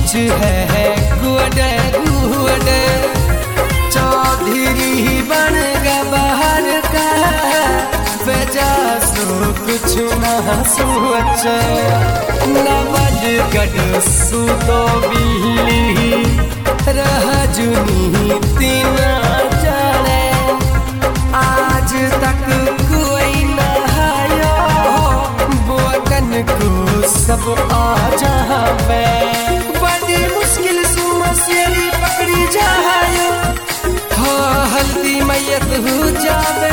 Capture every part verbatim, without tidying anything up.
कुछ है गुअडे गुअडे चौधरी बन गा बाहर का बेजा सो कुछ ना सोच नवज गढ़ सू तो बिल्ली रह जुनी तीना जाने आज तक कोई न आयो बोतन को सब आ जावे बड़ी मुश्किल से मसेरी पकड़ी जायो हो हल्दी मैयत हो जावे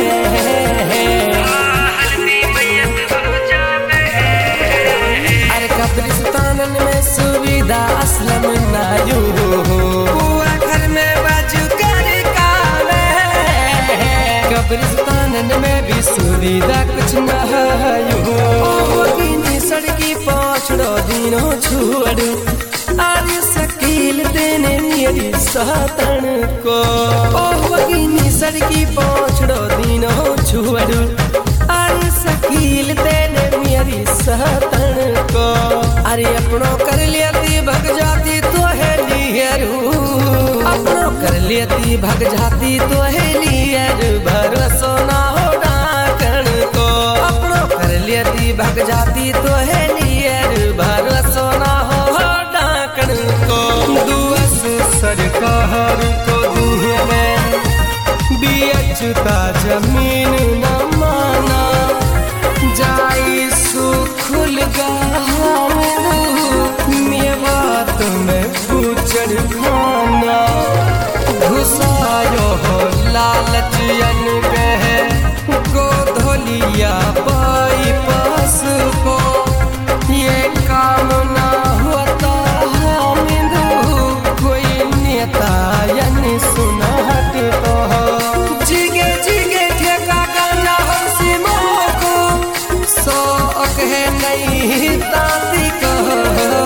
हल्दी मैयत हो जावे अरे कब्रिस्तान में सुविधा असलम ना यो हुआ घर में बाजू कर कावे कब्रिस्तान में भी सुविधा कुछ ना यो सड़की पाछड़ो दिनों छोड़ आदि शकील देने मेरी सातन को ओह वगिनी सड़की पाछड़ो दिनों छोड़ आदि शकील देने मेरी सातन को अरे अपनों कर लिया ती भग जाती तो है लियरू अपनों कर लिया ती भग जाती तो है लियरू भरोसा ना हो डाकन को अपनों कर लिया ती भग जाती तो है लियर भरोसा ना हो डाकन को दुआस सरकार को दूह में बियचता जमीन न माना जाई सुखुल गाँव मेवात में पूछड़ खाना घुसायो हो लालच अन कहे गोधोलिया बाई पास को ये काम ना होता हमिंदू कोई नेता यानी सुनाहट तो जिगे जिगे ठेका गाना हो सिमो को शौक है नहीं ताती कहो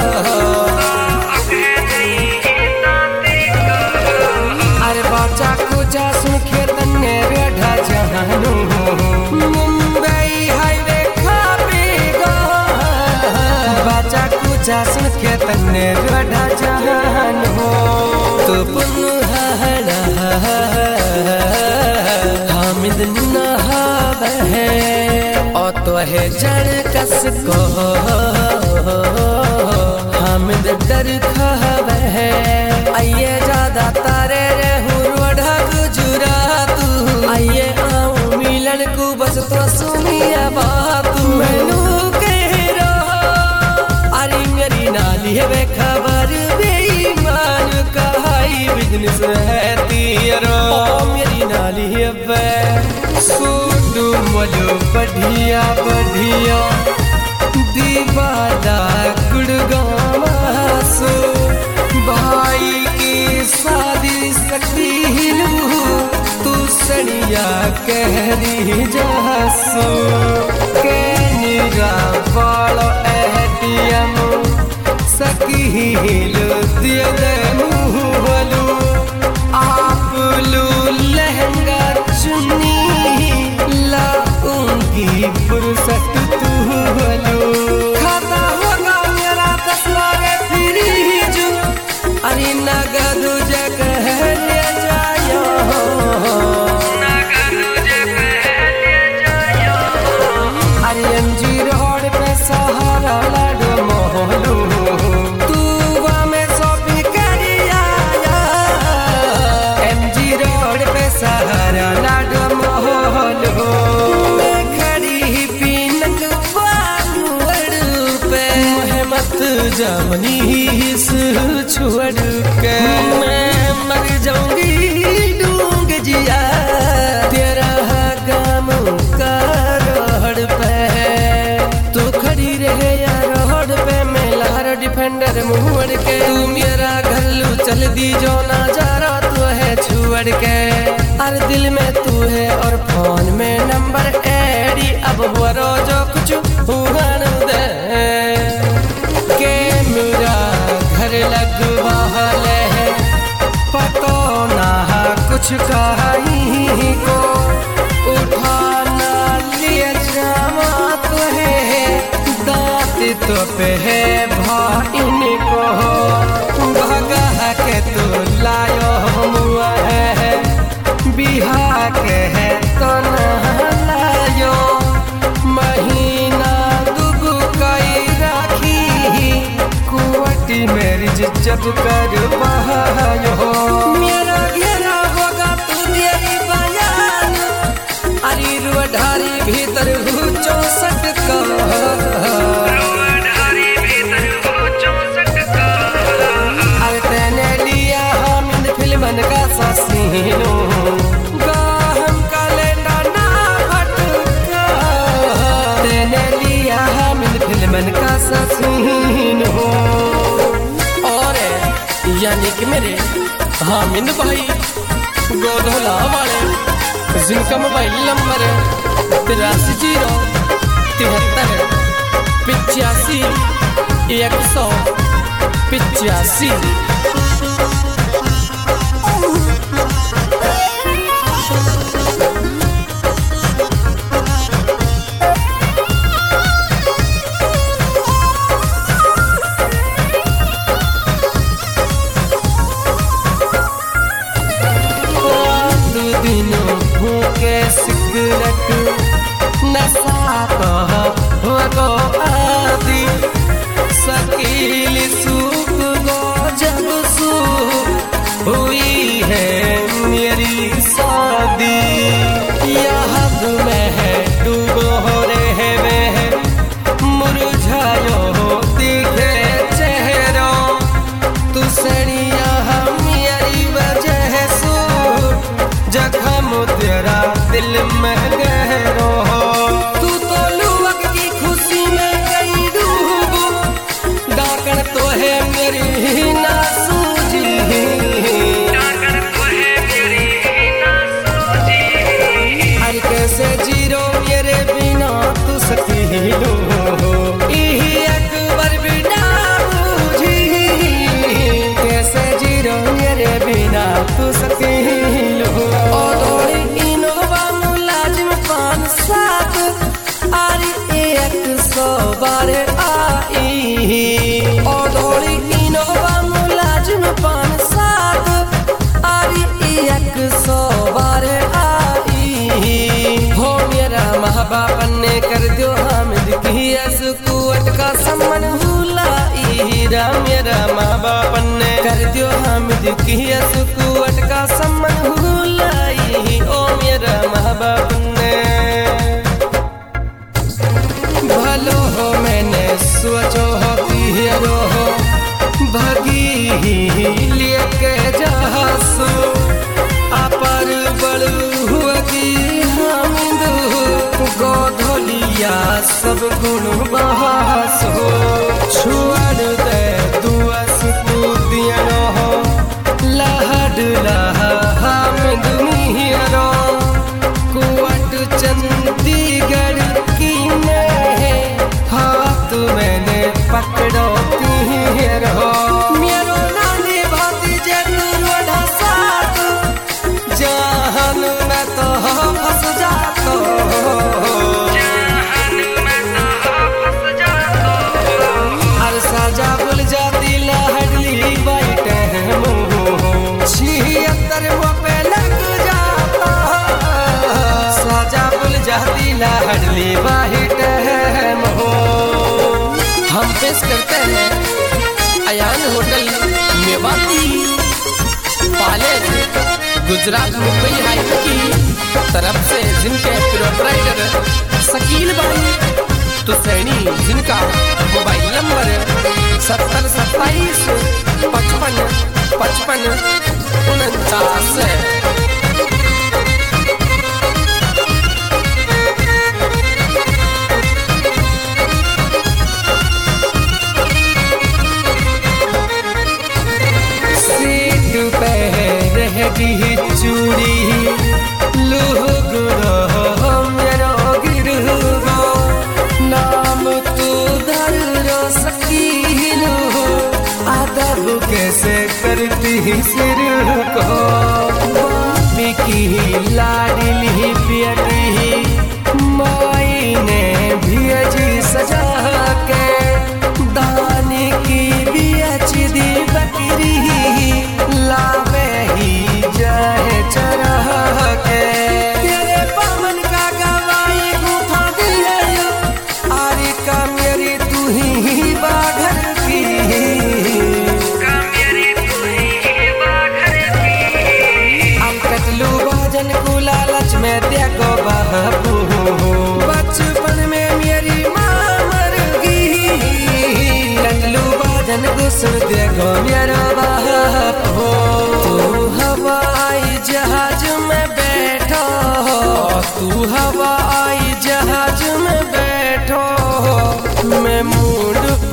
अरे बाचा कुचा सुन खेतन ने रेढ़ा जहानू मुंबई हाईवे खापेगा बाचा कुचा सुन खेतन ने रेढ़ा जहानू तो पुनः हामिद नहाव है और तो है जड़ कस को हामिद डर खाव है आइए ज्यादा तारे रे हुरवढ़ा गुजरा तू आइए आऊं मिलन को बस तो सुनिए बात मैनू कह रहा अरे मेरी नाली है वे खबर बेईमान कहाई बिजनेस है तेरा मेरी नाली है वे सूडू मलो बढ़िया बढ़िया दीवादा गुड़गावा सो भाई की शादी शकील तू सड़िया कह दी जासो कैनिरा वालो एटीएम शकील दिया दे मुहलू आप लू लहंगा चुन्नी लाऊंगी फुर्सत तू हलू खाता होगा मेरा तस्वारे फ्रीज अरे नगद जगह ले जायो नगद जगह ले जायो अरे एमजी रोड पे सहारा लाडो मोहलू तू वहाँ में शॉपिंग करिया एमजी रोड पे सहारा लाडो मोहलू मैं खड़ी पीनक बालू पे मत जमनी से छोड़ के मैं मर जाऊंगी डूंग जिया तेरा गम का रोड पे तू खड़ी रहे या रोड पे मैं लहर डिफेंडर मुड़ के तू मेरा घर लू चल दी जो ना जा रहा तू है छुड़ के अरे दिल में तू है और फोन में नंबर एडी अब वो रोजो कुछ हुआ दे के मेरा घर लगवा ले पतो ना कुछ कहीं को उठाना लिए जावा तो है दांत तो पे है भाइन को भगा के तू लायो मुआ है बिहा के है तो नहलायो महीना दुगु कई राखी कुवटी मेरी जब कर बहायो मेरा घेरा होगा तू तेरी बयान अरे रुढ़ारी भीतर हूँ चौसठ का रुढ़ारी भीतर हूँ चौसठ का अरे तेने लिया हामिद फिल्मन का ससीनो गाहम का लेना ना भटका तेने लिया हामिद फिल्मन का ससीनो और यानी कि मेरे हामिद भाई गोधोला वाले जिनका मोबाइल नंबर तिरासी जीरो तिहत्तर पिचासी एक सौ पिचासी सिगरेट नशा को आदि शकील सूख गो जब सूख हुई है मेरी शादी याद में है डूबो रहे वे मुरझायो दिखे चेहरा तू सड़िया मेरी वजह सू जख्म तेरा दिल में गहरो तू तो लुवक की खुशी में गई डूब डाकण तो है मेरी ना सूझी डाकण तो है मेरी ना सूझी अरे कैसे जीरो मेरे बिना तू सकीलो यही अकबर बिना बूझी कैसे जीरो मेरे बिना तू सकीलो बारे आई और दौड़ी इनोवा मुलाजिम पान साथ आरी एक सौ बारे आई हो मेरा माँ बाप ने कर दो हामिद की असकुवट का सम्मान भूलाई मेरा माँ बाप ने कर दो हामिद की असकुवट का सम्मान भूलाई ओ मेरा माँ बाप ने भलो हो मैंने सोचो हो पियरो हो भगी लेके जासो अपर बड़ू हुगी हामिद गोधोलिया सब गुण बहासो छुआड़ दे दुआस दियनो हो लहड लहा हामिद मिहरो कुवट चंडीगढ़ की हाथ मैंने पकड़ो तीरो मेरो नानी भाती जरूर साथ जहान में तो फंस जातो जहान में तो फंस जातो हर साजा भूल जाती लहडली बैठे मुँह छिहत्तर वो पे लग जाता साजा भूल जाती लहडली बैठे हम पेश करते हैं अयान होटल मेवाती पालेज गुजरात मुंबई हाईवे की तरफ से जिनके प्रोपराइटर शकील भाई तुसैनी जिनका मोबाइल नंबर सत्तर सत्ताईस पचपन पचपन उनचास है। रहेगी चूड़ी लोग मेरो गिरगो नाम तू धरो सकीलो अदब कैसे करती सिर को बापी की लाडली पियती माई ने भेजी सजा के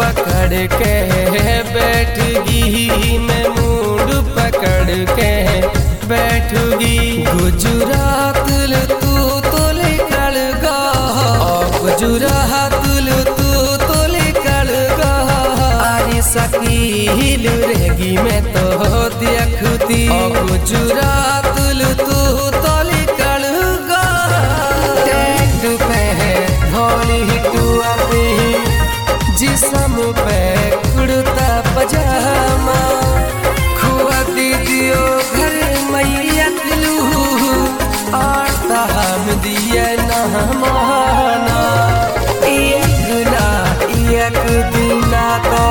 पकड़ के बैठगी, मैं मूड पकड़ के बैठगी। गुजरात तू तो निकल गा, गुजरात तू तो निकल गा। आरी शकील रहेगी मैं तो देखती, गुजरात तू तो निकल गा। टैग पे धोनी तू अपनी, जिसम पे कुर्ता पजामा। खुआ दीदियो घर मैया दिलू, आता हम दिया नहमाना। एक ना एक दिना तो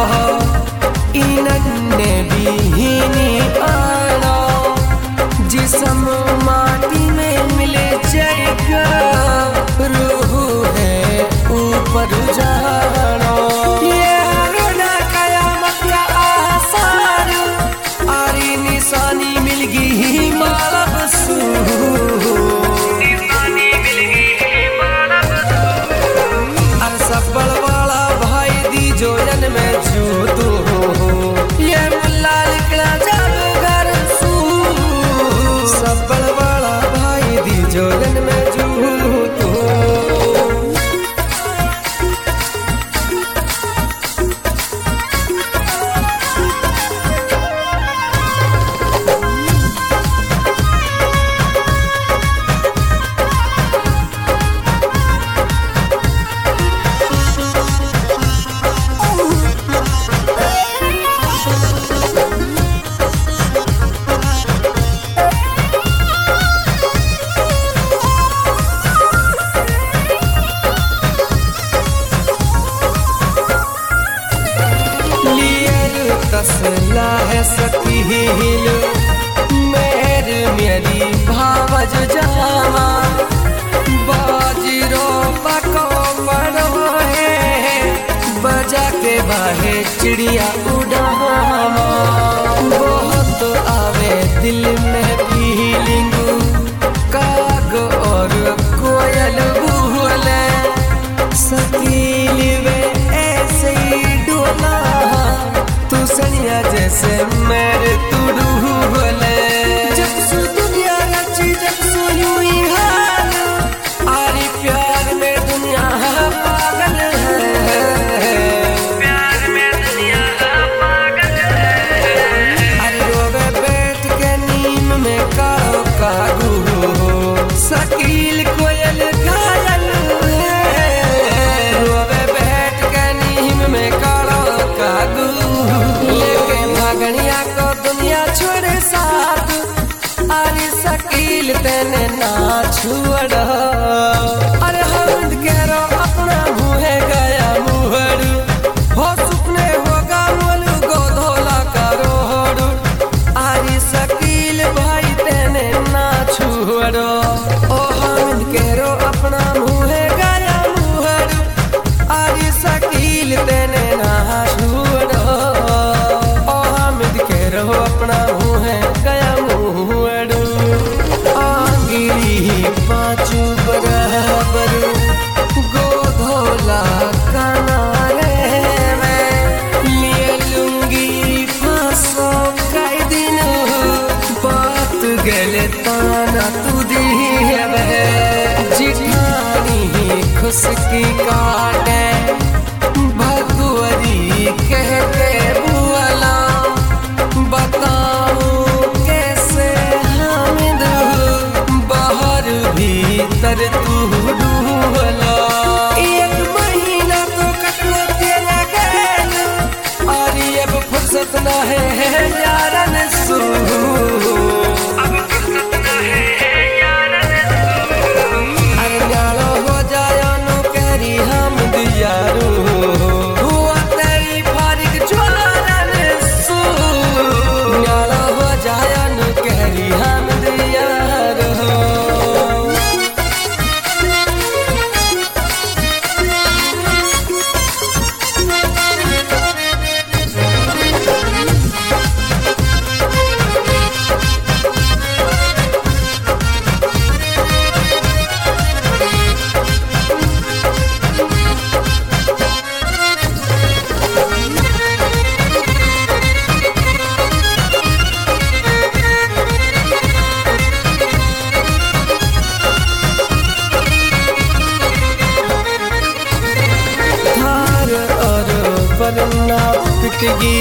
इन्ने भी आना, जिसम माटी में मिले जाएगा, रूह है ऊपर जाना। ये रोना कयामत का आसार, आरी निशानी मिल गई माला बसू, निशानी मिल गई माला बसू। अर सबल वाला भाई दी जोयन में जूतू, ये मुल्ला निकला जब घर सू। सबल वाला भाई दी जोयन में जूतू। तसला है सकील मेर मेरी भावज जामा। बाजीरो पको बड़ो है, बजा के बाहे चिड़िया उड़ामा। बहुत आवे दिल में फीलिंग, काग और कोयल बोले। सकील वे ऐसे ही डोला, तू सनिया जैसे मेरे तू डूबले। जब सु दुनिया रची जब सु यूं ही हाल, आरी प्यार में दुनिया पागल है, प्यार में दुनिया पागल है। अरे रोवे बैठ के नीम में कारो कागू, शकील कोयल घायल है। रोवे बैठ के नीम में कारो कागू, लेके भागनिया को दुनिया छोड़े साथ। आरी शकील तेने ना छुड़ा, अरे हम करो अपना मुँह गया मुहर। हो सुपने होगा मोलू गोधोला का रोड, आरी शकील भाई तेने ना छुड़ो। ओ हम करो अपना मुँह गया मुहर, आरी शकील तेने ना छुड़ो। रहो अपना मुँह गया मुँह, आंगिरी पाँचू बराबर, गोधोला कनारे में। लिए लूंगी फांसो कई दिन, बात गले ताना तू दी है। जिठानी खुशकी काटे, भगवरी कहते बुआला। बताऊं कैसे हामिद, बाहर भीतर तू डूबला। एक महीना तो कटलो तेरा गैल, और अब फुर्सत न है यारन सू, अब फुर्सत न है यारन सू। अरे न्यालो हो जायो नु करी हम दिया वरना पिटगी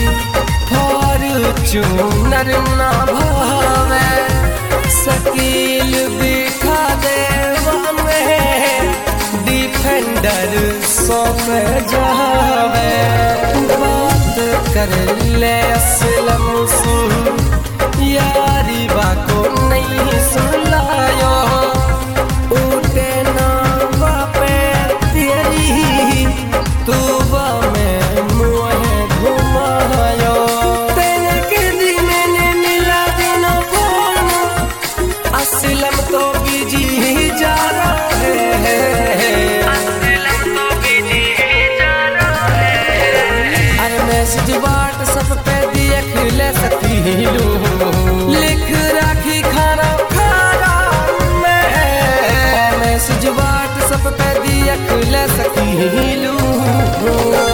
फॉर्च्यूनर ना भावे शकील बिठा देवा में डिफेंडर सौंप जावे बात कर ले असलम सुन यारी बाको नहीं सुलायो उठे ना बापे तेरी तू बा में मुँह घुमायो तेरे के दिन ने मिला दिनों फोन असलम तो बिजी जा रहा है असलम तो बिजी जा रहा है अरे मैसेज व्हाट्सएप पे देख ले सकीलू लिख राखी खाना खाना मैं मैसेज व्हाट्सएप पे देख ले सकीलू